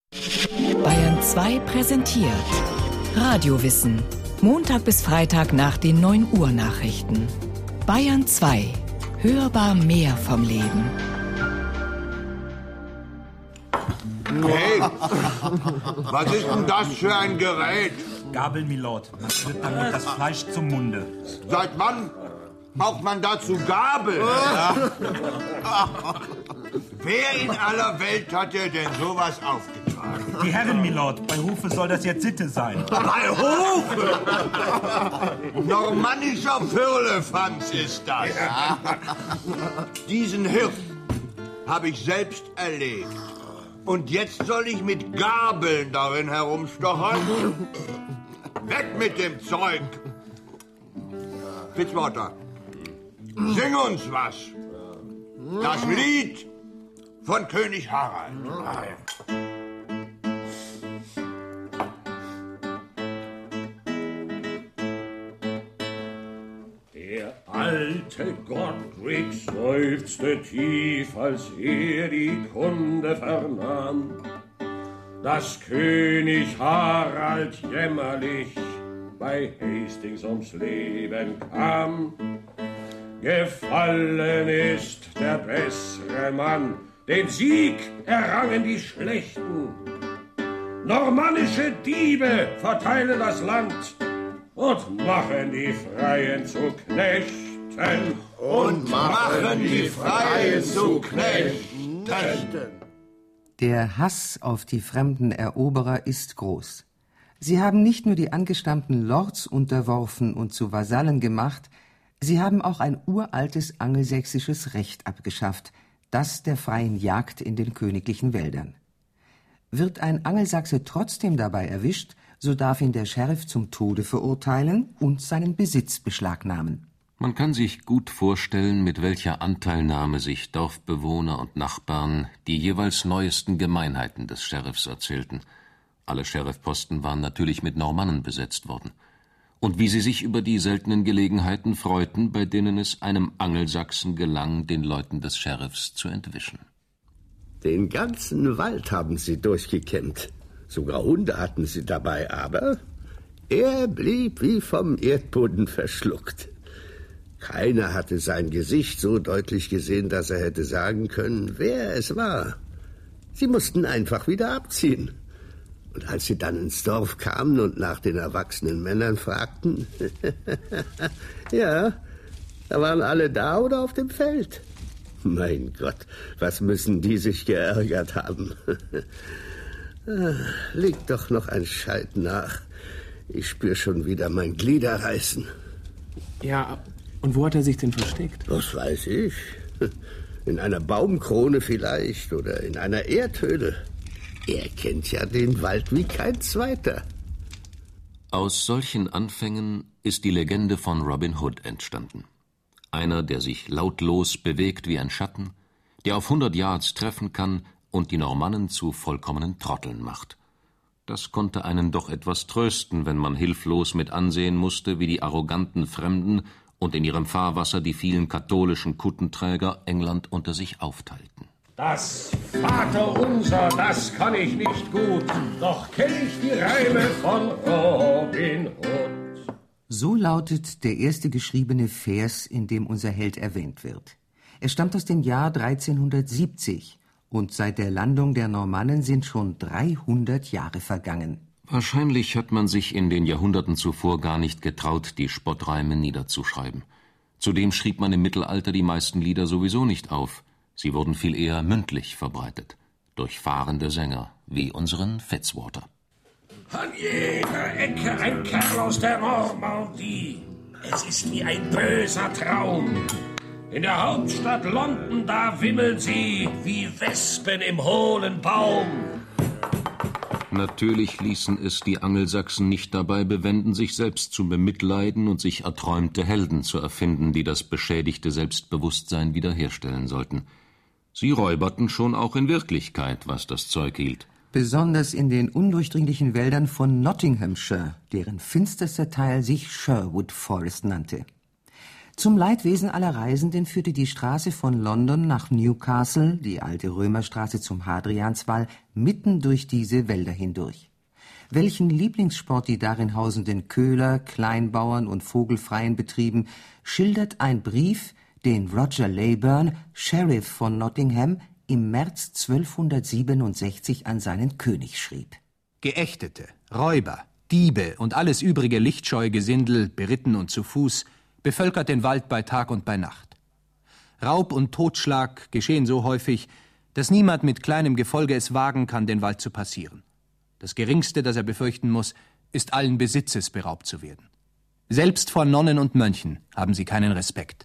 Bayern 2 präsentiert Radiowissen. Montag bis Freitag nach den 9 Uhr Nachrichten. Bayern 2. Hörbar mehr vom Leben. Hey, was ist denn das für ein Gerät? Gabel, Milord. Man führt damit das Fleisch zum Munde. Seit wann braucht man dazu Gabel? Ja. Wer in aller Welt hat dir denn sowas aufgetragen? Die Herren, Milord. Bei Hofe soll das jetzt Sitte sein. Bei Hofe? Normannischer Firlefanz ist das. Ja. Diesen Hirsch habe ich selbst erlegt. Und jetzt soll ich mit Gabeln darin herumstochern? Weg mit dem Zeug! Fitzwater, sing uns was. Das Lied von König Harald. Der alte Godric seufzte tief, als er die Kunde vernahm, dass König Harald jämmerlich bei Hastings ums Leben kam. Gefallen ist der bessere Mann, den Sieg errangen die Schlechten. Normannische Diebe verteilen das Land und machen die Freien zu Knechten. Und machen die Freien zu Knechten. Der Hass auf die fremden Eroberer ist groß. Sie haben nicht nur die angestammten Lords unterworfen und zu Vasallen gemacht, sie haben auch ein uraltes angelsächsisches Recht abgeschafft, das der freien Jagd in den königlichen Wäldern. Wird ein Angelsachse trotzdem dabei erwischt, so darf ihn der Sheriff zum Tode verurteilen und seinen Besitz beschlagnahmen. Man kann sich gut vorstellen, mit welcher Anteilnahme sich Dorfbewohner und Nachbarn die jeweils neuesten Gemeinheiten des Sheriffs erzählten. Alle Sheriffposten waren natürlich mit Normannen besetzt worden. Und wie sie sich über die seltenen Gelegenheiten freuten, bei denen es einem Angelsachsen gelang, den Leuten des Sheriffs zu entwischen. Den ganzen Wald haben sie durchgekämmt. Sogar Hunde hatten sie dabei, aber er blieb wie vom Erdboden verschluckt. Keiner hatte sein Gesicht so deutlich gesehen, dass er hätte sagen können, wer es war. Sie mussten einfach wieder abziehen. Und als sie dann ins Dorf kamen und nach den erwachsenen Männern fragten, ja, da waren alle da oder auf dem Feld. Mein Gott, was müssen die sich geärgert haben. Liegt doch noch ein Scheit nach. Ich spür schon wieder mein Gliederreißen. Ja, und wo hat er sich denn versteckt? Was weiß ich. In einer Baumkrone vielleicht oder in einer Erdhöhle. Er kennt ja den Wald wie kein zweiter. Aus solchen Anfängen ist die Legende von Robin Hood entstanden. Einer, der sich lautlos bewegt wie ein Schatten, der auf 100 Yards treffen kann und die Normannen zu vollkommenen Trotteln macht. Das konnte einen doch etwas trösten, wenn man hilflos mit ansehen musste, wie die arroganten Fremden und in ihrem Fahrwasser die vielen katholischen Kuttenträger England unter sich aufteilten. Das Vaterunser, das kann ich nicht gut, doch kenn ich die Reime von Robin Hood. So lautet der erste geschriebene Vers, in dem unser Held erwähnt wird. Er stammt aus dem Jahr 1370 und seit der Landung der Normannen sind schon 300 Jahre vergangen. Wahrscheinlich hat man sich in den Jahrhunderten zuvor gar nicht getraut, die Spottreime niederzuschreiben. Zudem schrieb man im Mittelalter die meisten Lieder sowieso nicht auf. Sie wurden viel eher mündlich verbreitet, durch fahrende Sänger, wie unseren Fitzwater. An jeder Ecke ein Kerl aus der Normandie. Es ist wie ein böser Traum. In der Hauptstadt London, da wimmeln sie wie Wespen im hohlen Baum. Natürlich ließen es die Angelsachsen nicht dabei bewenden, sich selbst zu bemitleiden und sich erträumte Helden zu erfinden, die das beschädigte Selbstbewusstsein wiederherstellen sollten. Sie räuberten schon auch in Wirklichkeit, was das Zeug hielt. Besonders in den undurchdringlichen Wäldern von Nottinghamshire, deren finsterster Teil sich Sherwood Forest nannte. Zum Leidwesen aller Reisenden führte die Straße von London nach Newcastle, die alte Römerstraße zum Hadrianswall, mitten durch diese Wälder hindurch. Welchen Lieblingssport die darin hausenden Köhler, Kleinbauern und Vogelfreien betrieben, schildert ein Brief, den Roger Leyburn, Sheriff von Nottingham, im März 1267 an seinen König schrieb. Geächtete, Räuber, Diebe und alles übrige lichtscheue Gesindel, beritten und zu Fuß, bevölkert den Wald bei Tag und bei Nacht. Raub und Totschlag geschehen so häufig, dass niemand mit kleinem Gefolge es wagen kann, den Wald zu passieren. Das Geringste, das er befürchten muss, ist allen Besitzes beraubt zu werden. Selbst vor Nonnen und Mönchen haben sie keinen Respekt.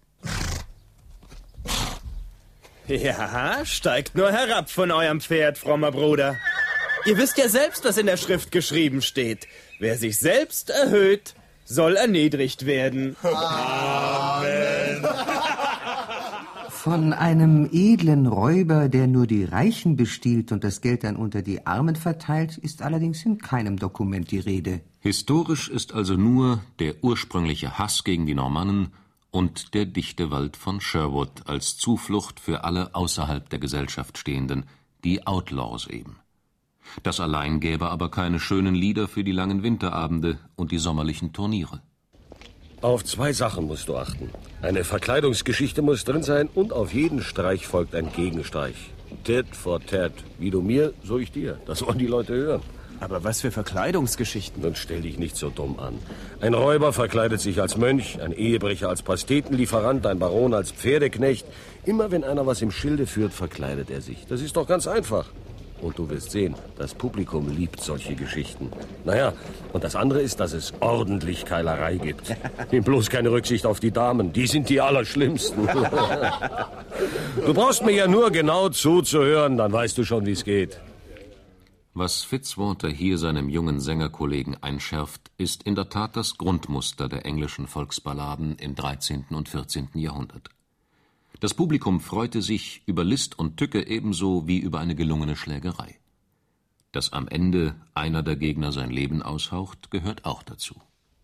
Ja, steigt nur herab von eurem Pferd, frommer Bruder. Ihr wisst ja selbst, was in der Schrift geschrieben steht. Wer sich selbst erhöht, soll erniedrigt werden. Amen. Von einem edlen Räuber, der nur die Reichen bestiehlt und das Geld dann unter die Armen verteilt, ist allerdings in keinem Dokument die Rede. Historisch ist also nur der ursprüngliche Hass gegen die Normannen und der dichte Wald von Sherwood als Zuflucht für alle außerhalb der Gesellschaft Stehenden, die Outlaws eben. Das allein gäbe aber keine schönen Lieder für die langen Winterabende und die sommerlichen Turniere. Auf 2 Sachen musst du achten. Eine Verkleidungsgeschichte muss drin sein und auf jeden Streich folgt ein Gegenstreich. Tit for tat. Wie du mir, so ich dir. Das wollen die Leute hören. Aber was für Verkleidungsgeschichten? Nun stell dich nicht so dumm an. Ein Räuber verkleidet sich als Mönch, ein Ehebrecher als Pastetenlieferant, ein Baron als Pferdeknecht. Immer wenn einer was im Schilde führt, verkleidet er sich. Das ist doch ganz einfach. Und du wirst sehen, das Publikum liebt solche Geschichten. Naja, und das andere ist, dass es ordentlich Keilerei gibt. Nimm bloß keine Rücksicht auf die Damen, die sind die Allerschlimmsten. Du brauchst mir ja nur genau zuzuhören, dann weißt du schon, wie es geht. Was Fitzwater hier seinem jungen Sängerkollegen einschärft, ist in der Tat das Grundmuster der englischen Volksballaden im 13. und 14. Jahrhundert. Das Publikum freute sich über List und Tücke ebenso wie über eine gelungene Schlägerei. Dass am Ende einer der Gegner sein Leben aushaucht, gehört auch dazu.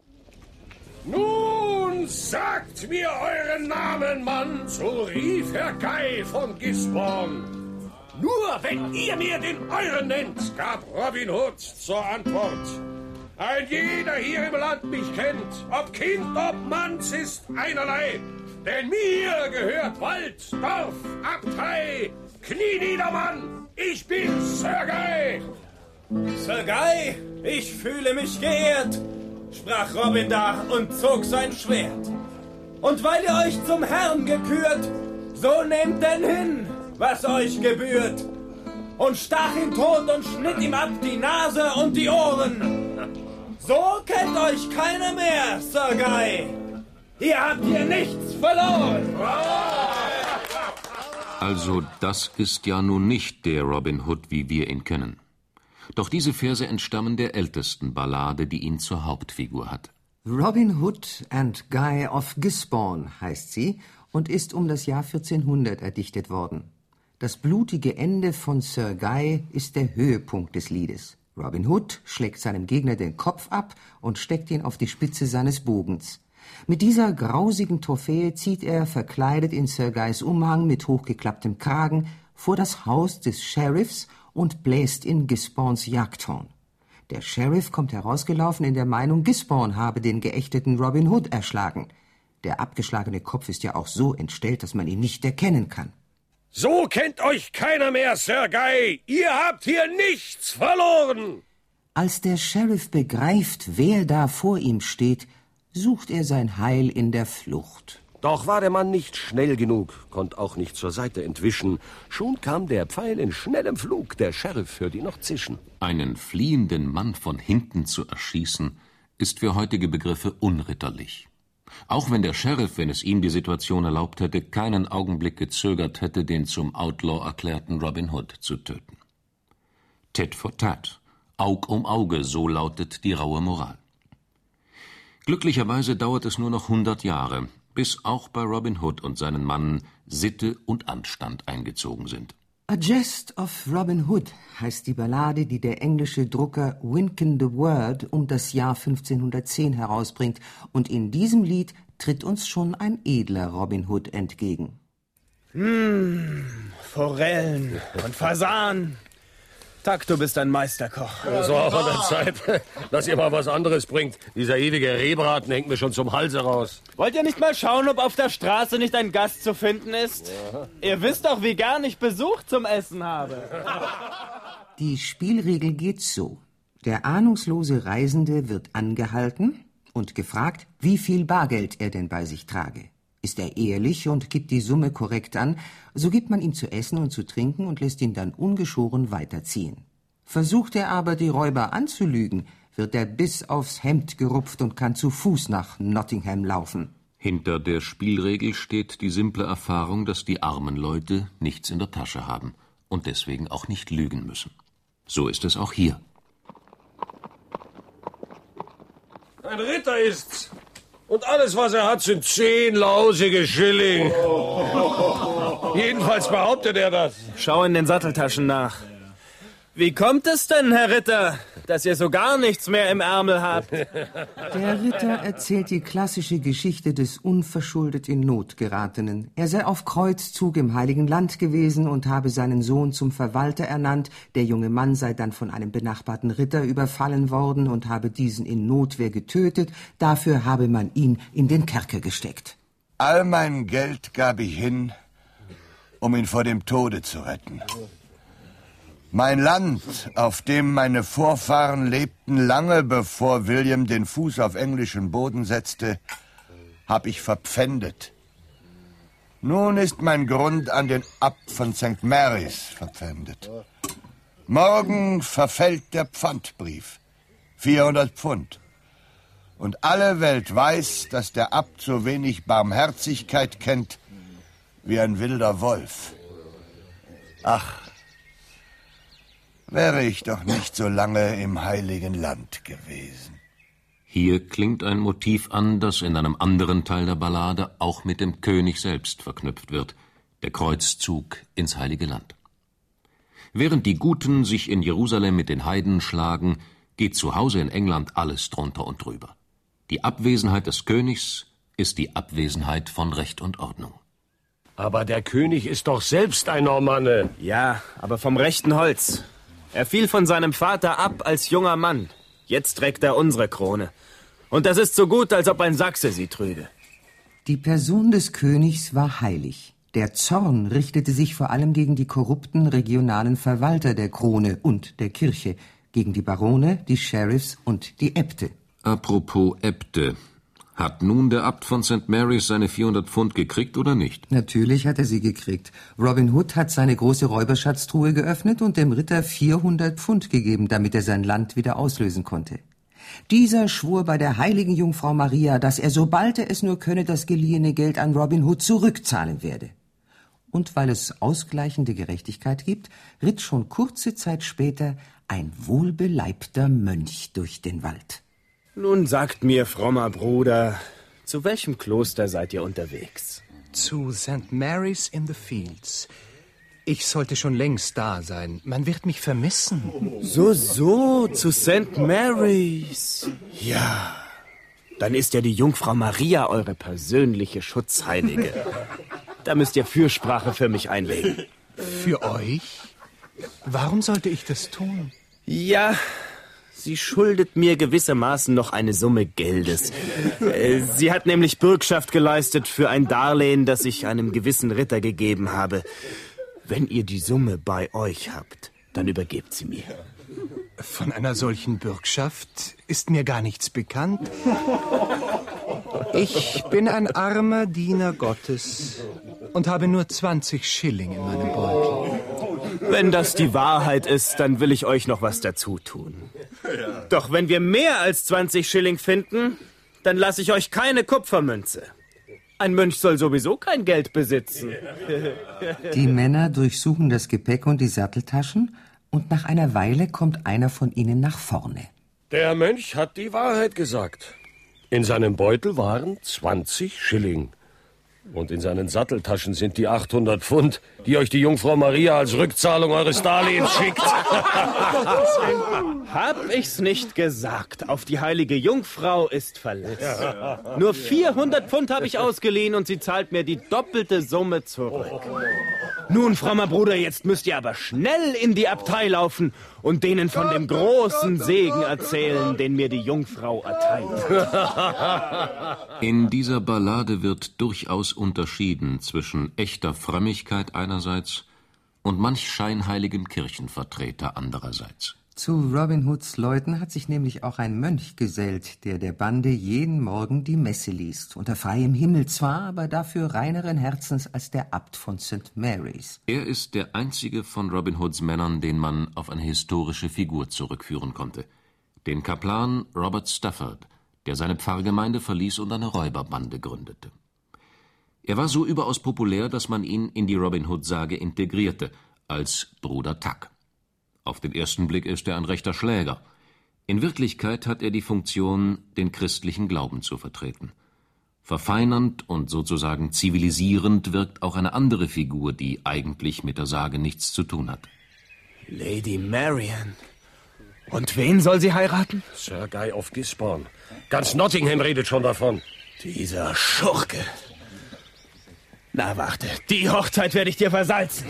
Nun sagt mir euren Namen, Mann, so rief Herr Guy von Gisborne. Nur wenn ihr mir den euren nennt, gab Robin Hood zur Antwort. Ein jeder hier im Land mich kennt, ob Kind, ob Manns, ist einerlei. Denn mir gehört Wald, Dorf, Abtei. Knie nieder, Mann, ich bin Sir Guy. Sir Guy, ich fühle mich geehrt, sprach Robin da und zog sein Schwert. Und weil ihr euch zum Herrn gekürt, so nehmt denn hin, was euch gebührt. Und stach ihn tot und schnitt ihm ab die Nase und die Ohren. So kennt euch keiner mehr, Sir Guy. Ihr habt hier nichts verloren. Also das ist ja nun nicht der Robin Hood, wie wir ihn kennen. Doch diese Verse entstammen der ältesten Ballade, die ihn zur Hauptfigur hat. Robin Hood and Guy of Gisborne heißt sie und ist um das Jahr 1400 erdichtet worden. Das blutige Ende von Sir Guy ist der Höhepunkt des Liedes. Robin Hood schlägt seinem Gegner den Kopf ab und steckt ihn auf die Spitze seines Bogens. Mit dieser grausigen Trophäe zieht er, verkleidet in Sir Guys Umhang mit hochgeklapptem Kragen, vor das Haus des Sheriffs und bläst in Gisbornes Jagdhorn. Der Sheriff kommt herausgelaufen in der Meinung, Gisborne habe den geächteten Robin Hood erschlagen. Der abgeschlagene Kopf ist ja auch so entstellt, dass man ihn nicht erkennen kann. So kennt euch keiner mehr, Sir Guy. Ihr habt hier nichts verloren. Als der Sheriff begreift, wer da vor ihm steht, sucht er sein Heil in der Flucht. Doch war der Mann nicht schnell genug, konnte auch nicht zur Seite entwischen. Schon kam der Pfeil in schnellem Flug, der Sheriff hört ihn noch zischen. Einen fliehenden Mann von hinten zu erschießen, ist für heutige Begriffe unritterlich. Auch wenn der Sheriff, wenn es ihm die Situation erlaubt hätte, keinen Augenblick gezögert hätte, den zum Outlaw erklärten Robin Hood zu töten. Tit for tat, Aug um Auge, so lautet die raue Moral. Glücklicherweise dauert es nur noch 100 Jahre, bis auch bei Robin Hood und seinen Mannen Sitte und Anstand eingezogen sind. A Jest of Robin Hood heißt die Ballade, die der englische Drucker Wynkin the Word um das Jahr 1510 herausbringt und in diesem Lied tritt uns schon ein edler Robin Hood entgegen. Forellen und Fasan. Tack, du bist ein Meisterkoch. Das war auch an der Zeit, dass ihr mal was anderes bringt. Dieser ewige Rehbraten hängt mir schon zum Halse raus. Wollt ihr nicht mal schauen, ob auf der Straße nicht ein Gast zu finden ist? Ja. Ihr wisst doch, wie gern ich Besuch zum Essen habe. Die Spielregel geht so. Der ahnungslose Reisende wird angehalten und gefragt, wie viel Bargeld er denn bei sich trage. Ist er ehrlich und gibt die Summe korrekt an, so gibt man ihm zu essen und zu trinken und lässt ihn dann ungeschoren weiterziehen. Versucht er aber, die Räuber anzulügen, wird er bis aufs Hemd gerupft und kann zu Fuß nach Nottingham laufen. Hinter der Spielregel steht die simple Erfahrung, dass die armen Leute nichts in der Tasche haben und deswegen auch nicht lügen müssen. So ist es auch hier. Ein Ritter ist's. Und alles, was er hat, sind 10 lausige Schilling. Jedenfalls behauptet er das. Schau in den Satteltaschen nach. Wie kommt es denn, Herr Ritter, dass ihr so gar nichts mehr im Ärmel habt? Der Ritter erzählt die klassische Geschichte des unverschuldet in Not geratenen. Er sei auf Kreuzzug im Heiligen Land gewesen und habe seinen Sohn zum Verwalter ernannt. Der junge Mann sei dann von einem benachbarten Ritter überfallen worden und habe diesen in Notwehr getötet. Dafür habe man ihn in den Kerker gesteckt. All mein Geld gab ich hin, um ihn vor dem Tode zu retten. Mein Land, auf dem meine Vorfahren lebten, lange bevor William den Fuß auf englischen Boden setzte, hab ich verpfändet. Nun ist mein Grund an den Abt von St. Mary's verpfändet. Morgen verfällt der Pfandbrief, 400 Pfund. Und alle Welt weiß, dass der Abt so wenig Barmherzigkeit kennt wie ein wilder Wolf. Ach, wäre ich doch nicht so lange im Heiligen Land gewesen. Hier klingt ein Motiv an, das in einem anderen Teil der Ballade auch mit dem König selbst verknüpft wird, der Kreuzzug ins Heilige Land. Während die Guten sich in Jerusalem mit den Heiden schlagen, geht zu Hause in England alles drunter und drüber. Die Abwesenheit des Königs ist die Abwesenheit von Recht und Ordnung. Aber der König ist doch selbst ein Normanne. Ja, aber vom rechten Holz. Er fiel von seinem Vater ab als junger Mann. Jetzt trägt er unsere Krone. Und das ist so gut, als ob ein Sachse sie trüge. Die Person des Königs war heilig. Der Zorn richtete sich vor allem gegen die korrupten regionalen Verwalter der Krone und der Kirche, gegen die Barone, die Sheriffs und die Äbte. Apropos Äbte. Hat nun der Abt von St. Mary's seine 400 Pfund gekriegt oder nicht? Natürlich hat er sie gekriegt. Robin Hood hat seine große Räuberschatztruhe geöffnet und dem Ritter 400 Pfund gegeben, damit er sein Land wieder auslösen konnte. Dieser schwor bei der heiligen Jungfrau Maria, dass er, sobald er es nur könne, das geliehene Geld an Robin Hood zurückzahlen werde. Und weil es ausgleichende Gerechtigkeit gibt, ritt schon kurze Zeit später ein wohlbeleibter Mönch durch den Wald. Nun sagt mir, frommer Bruder, zu welchem Kloster seid ihr unterwegs? Zu St. Mary's in the Fields. Ich sollte schon längst da sein. Man wird mich vermissen. So, zu St. Mary's. Ja, dann ist ja die Jungfrau Maria eure persönliche Schutzheilige. Da müsst ihr Fürsprache für mich einlegen. Für euch? Warum sollte ich das tun? Ja, sie schuldet mir gewissermaßen noch eine Summe Geldes. Sie hat nämlich Bürgschaft geleistet für ein Darlehen, das ich einem gewissen Ritter gegeben habe. Wenn ihr die Summe bei euch habt, dann übergebt sie mir. Von einer solchen Bürgschaft ist mir gar nichts bekannt. Ich bin ein armer Diener Gottes und habe nur 20 Schilling in meinem Beutel. Wenn das die Wahrheit ist, dann will ich euch noch was dazu tun. Doch wenn wir mehr als 20 Schilling finden, dann lasse ich euch keine Kupfermünze. Ein Mönch soll sowieso kein Geld besitzen. Die Männer durchsuchen das Gepäck und die Satteltaschen und nach einer Weile kommt einer von ihnen nach vorne. Der Mönch hat die Wahrheit gesagt. In seinem Beutel waren 20 Schilling. Und in seinen Satteltaschen sind die 800 Pfund, die euch die Jungfrau Maria als Rückzahlung eures Darlehens schickt. Hab ich's nicht gesagt? Auf die heilige Jungfrau ist Verlass. Nur 400 Pfund habe ich ausgeliehen und sie zahlt mir die doppelte Summe zurück. Nun, frommer Bruder, jetzt müsst ihr aber schnell in die Abtei laufen und denen von dem großen Segen erzählen, den mir die Jungfrau erteilt. In dieser Ballade wird durchaus unterschieden zwischen echter Frömmigkeit einerseits und manch scheinheiligem Kirchenvertreter andererseits. Zu Robin Hoods Leuten hat sich nämlich auch ein Mönch gesellt, der der Bande jeden Morgen die Messe liest, unter freiem Himmel zwar, aber dafür reineren Herzens als der Abt von St. Mary's. Er ist der einzige von Robin Hoods Männern, den man auf eine historische Figur zurückführen konnte. Den Kaplan Robert Stafford, der seine Pfarrgemeinde verließ und eine Räuberbande gründete. Er war so überaus populär, dass man ihn in die Robin Hood-Sage integrierte, als Bruder Tuck. Auf den ersten Blick ist er ein rechter Schläger. In Wirklichkeit hat er die Funktion, den christlichen Glauben zu vertreten. Verfeinernd und sozusagen zivilisierend wirkt auch eine andere Figur, die eigentlich mit der Sage nichts zu tun hat. Lady Marian. Und wen soll sie heiraten? Sir Guy of Gisborne. Ganz Nottingham redet schon davon. Dieser Schurke. Na, warte. Die Hochzeit werde ich dir versalzen.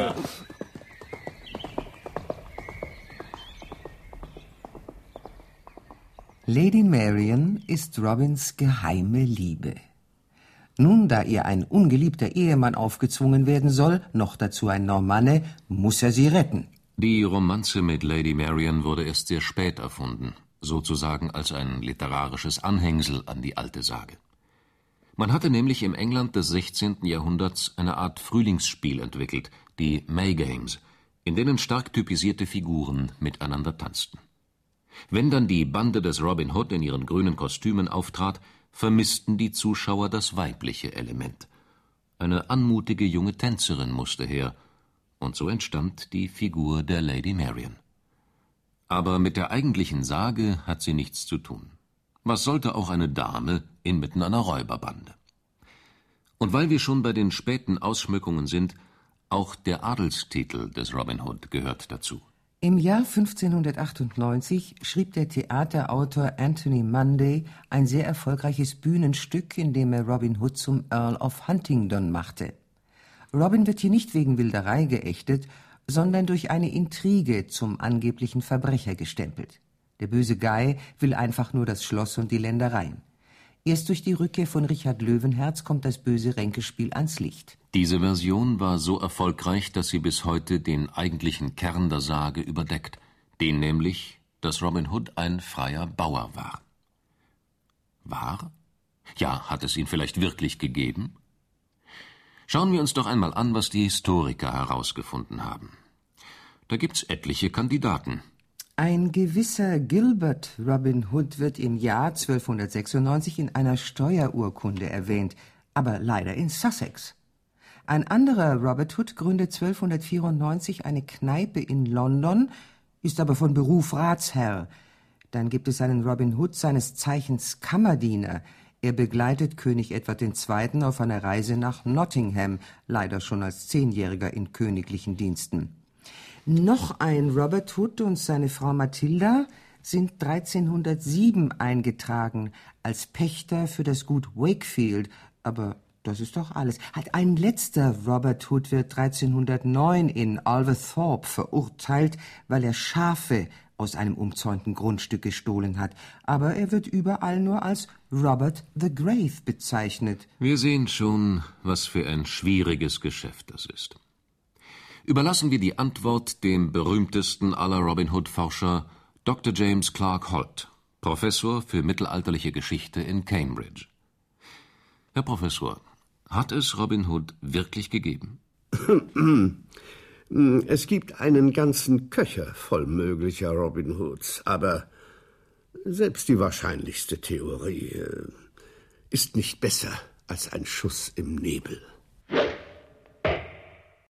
Lady Marian ist Robins geheime Liebe. Nun, da ihr ein ungeliebter Ehemann aufgezwungen werden soll, noch dazu ein Normanne, muss er sie retten. Die Romanze mit Lady Marian wurde erst sehr spät erfunden, sozusagen als ein literarisches Anhängsel an die alte Sage. Man hatte nämlich im England des 16. Jahrhunderts eine Art Frühlingsspiel entwickelt, die May Games, in denen stark typisierte Figuren miteinander tanzten. Wenn dann die Bande des Robin Hood in ihren grünen Kostümen auftrat, vermissten die Zuschauer das weibliche Element. Eine anmutige junge Tänzerin musste her, und so entstand die Figur der Lady Marian. Aber mit der eigentlichen Sage hat sie nichts zu tun. Was sollte auch eine Dame inmitten einer Räuberbande? Und weil wir schon bei den späten Ausschmückungen sind, auch der Adelstitel des Robin Hood gehört dazu. Im Jahr 1598 schrieb der Theaterautor Anthony Munday ein sehr erfolgreiches Bühnenstück, in dem er Robin Hood zum Earl of Huntingdon machte. Robin wird hier nicht wegen Wilderei geächtet, sondern durch eine Intrige zum angeblichen Verbrecher gestempelt. Der böse Guy will einfach nur das Schloss und die Ländereien. Erst durch die Rückkehr von Richard Löwenherz kommt das böse Ränkespiel ans Licht. Diese Version war so erfolgreich, dass sie bis heute den eigentlichen Kern der Sage überdeckt, den nämlich, dass Robin Hood ein freier Bauer war. War? Ja, hat es ihn vielleicht wirklich gegeben? Schauen wir uns doch einmal an, was die Historiker herausgefunden haben. Da gibt's etliche Kandidaten. Ein gewisser Gilbert Robin Hood wird im Jahr 1296 in einer Steuerurkunde erwähnt, aber leider in Sussex. Ein anderer Robert Hood gründet 1294 eine Kneipe in London, ist aber von Beruf Ratsherr. Dann gibt es einen Robin Hood, seines Zeichens Kammerdiener. Er begleitet König Edward II. Auf einer Reise nach Nottingham, leider schon als 10-Jähriger in königlichen Diensten. Noch ein Robert Hood und seine Frau Matilda sind 1307 eingetragen als Pächter für das Gut Wakefield, aber das ist doch alles. Ein letzter Robert Hood wird 1309 in Alvethorpe verurteilt, weil er Schafe aus einem umzäunten Grundstück gestohlen hat. Aber er wird überall nur als Robert the Grave bezeichnet. Wir sehen schon, was für ein schwieriges Geschäft das ist. Überlassen wir die Antwort dem berühmtesten aller Robin Hood-Forscher, Dr. James Clark Holt, Professor für mittelalterliche Geschichte in Cambridge. Herr Professor, hat es Robin Hood wirklich gegeben? Es gibt einen ganzen Köcher voll möglicher Robin Hoods, aber selbst die wahrscheinlichste Theorie ist nicht besser als ein Schuss im Nebel.